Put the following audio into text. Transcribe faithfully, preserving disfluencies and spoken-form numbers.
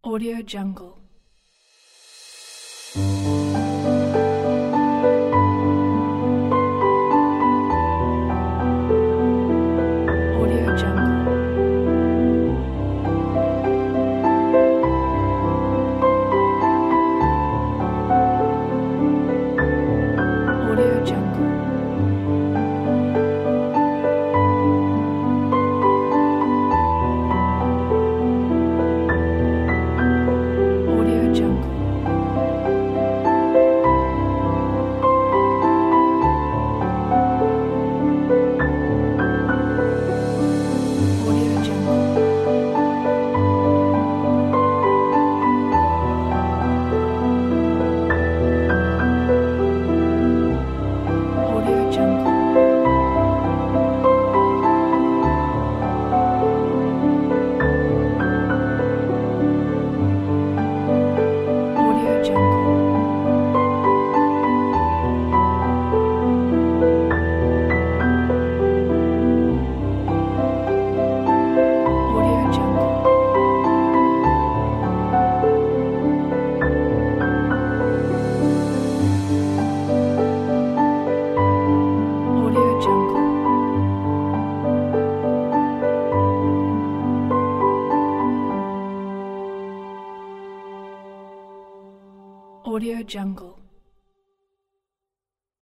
Audio Jungle. Audio Jungle. Audio Jungle. Audio Jungle. Audio Jungle. Audio Jungle. Audio Jungle. Audio Jungle. Audio Jungle. Audio Jungle.